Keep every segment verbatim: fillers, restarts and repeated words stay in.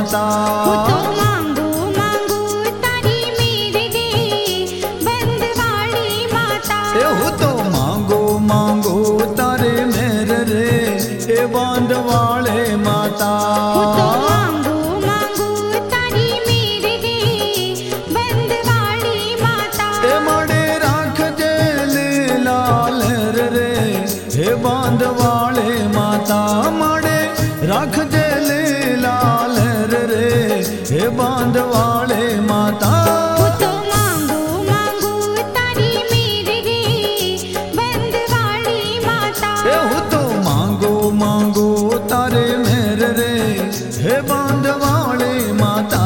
माता। वो तो मांगो मांगो तारी मेरे दे बंद वाली माता। ए हो तो मांगो मांगो तारे मेरे रे ए बांध वाले माता। वो तो मांगो मांगो तारी मेरे दे बंद वाली माता। ए माड़े राख जे लाल रे हे बांध वाले माता। माड़े राख जे लाल रे हे बांध वाले माता। वो तो मांगो मांगो तारी मेरे दे बंद वाली माता। ए हो तो मांगो मांगो तारे मेरे रे हे बांध वाले माता।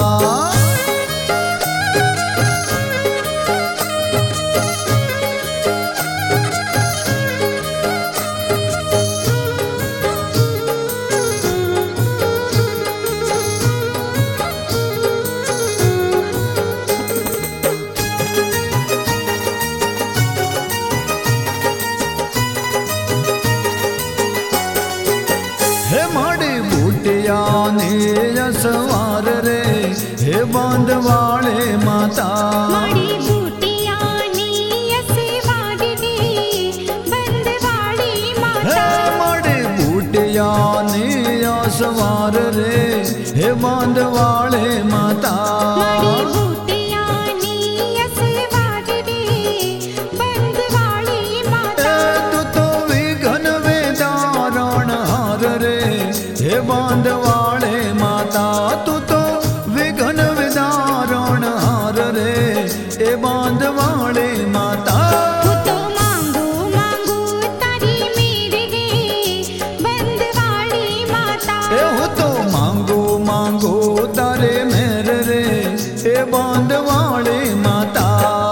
हे माड़ी बूटिया ने सवार रे हे बांध वाले माता। माड़ी बूटिया नी असवार दे बंद वाली माता। हे माड़ी बूटिया ने सवार रे हे बांध वाले माता। माड़ी बूटिया नी असवार दे बंद वाली माता। ए तू तो विघन वेदारण हार रे हे बांध वाले माता। तू तो विघन वेदारण हार रे हे बांध वाले माता। वो तो मांगो मांगो तारी मेरे दे बंद वाली माता। ए हो तो मांगो मांगो तारे मेरे रे ए बांध वाले माता।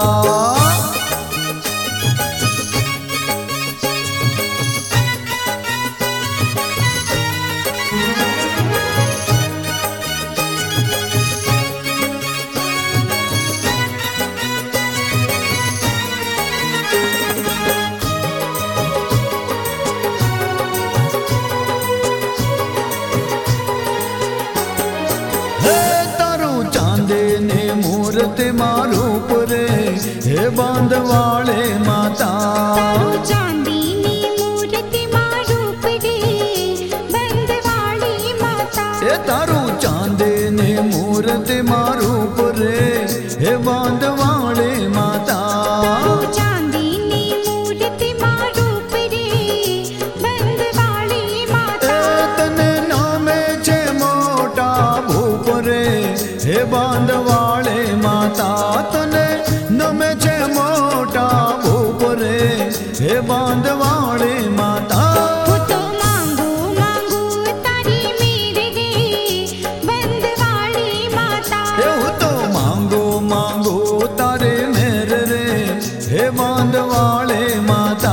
हे तारू चांदे ने मूर्ति मारू पुरे हे बांध वाले माता। तारो चांदी नी मूर्ति मारूप दे बंद वाली माता। ए तारू चांदे ने मूर्ति मारू पुरे हे बांध वाले माता। तारो चांदी नी मूर्ति मारूप दे बंद वाली माता। ए तने नामे छे मोटा भूप रे हे बांध वाले माता। तने नमे छे मोटा भूप रे हे बांध वाले माता। वो तो मांगो मांगो तारी मेरे दे बंद वाली माता। हे हो तो मांगो मांगो तारे मेरे रे हे बांध वाले माता।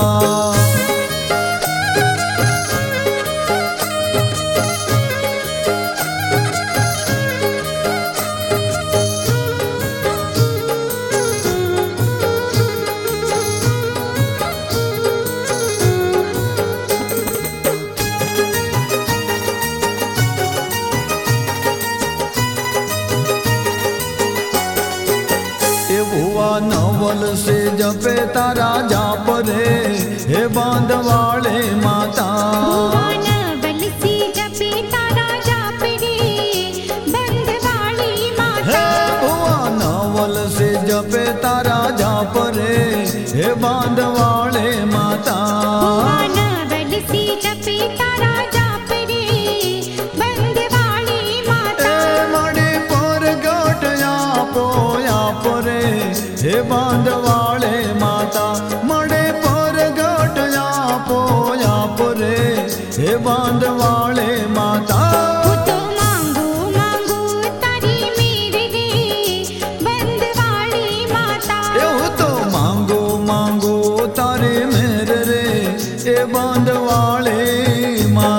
ए भुआ नवल से जपे तारा जाप रे हे बांध वाले माता। भुवन बल सी जपे तारा जाप रे बंद वाली हे माता। भुआ नवल से जपे तारा जाप रे हे बांध वाले माता। भुवन बल सी जपे तारा जाप रे बंद वाली माता। ए मणि पर गट यापो याप रे हे बांध वाले माता। मणि पर गट यापो याप रे हे बांध वाले माता। वो तो मांगो मांगो तारी मेरे दे बंद वाली माता। ए हो तो मांगो मांगो तारे मेरे रे ए बांध वाले माँ।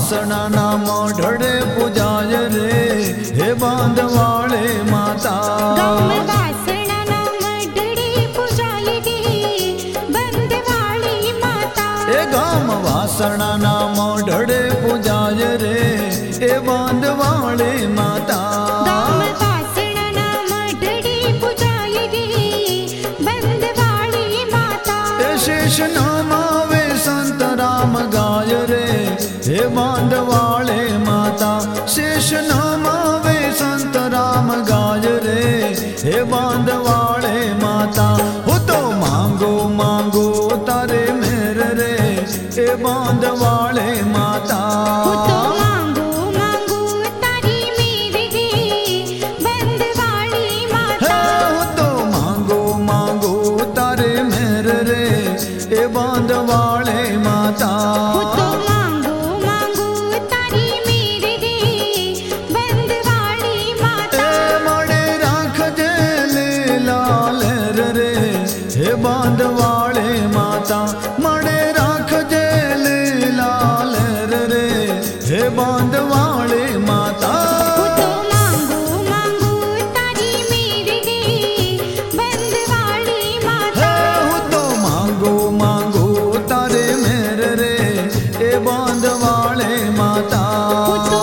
વાસણાના મોઢડે પૂજાય રે હે બાંધવાળે માતા ગામ વાસણાના મઢડે પૂજાય રે બંધવાળી માતા એ ગામ વાસણાના મોઢડે પૂજાય રે એ બાંધવાળે માતા ગામ વાસણાના મઢડે પૂજાય રે બંધવાળી માતા એ શેષ નામ આવે સંત રામ ગાય રે હે બાંધવાળે માતા શેષ નામ આવે સંત રામ ગાય રે હે બાંધવાળે માતા હું તો માંગો માંગો તારે મેર રે એ બાંધવાળે માતા હું તો માંગુ માંગુ તારી મેર રે બંધવાળી હે માતા હું તો માંગો માંગો તારે મેર રે એ બાંધવાળે માતા હું તો માંગુ માંગુ તારી મેર રે બંધવાળી એ માતા મળે રાખજે લીલા લહેર રે હે બાંધવાળે માતા મળે રાખજે લીલા લહેર રે હે બાંધવાળે માતા હું તો માંગુ માંગુ તારી મેર રે બંધવાળી હે માતા હું તો માંગો માંગો તારે મેર રે એ બાંધવાળે માતા હું તો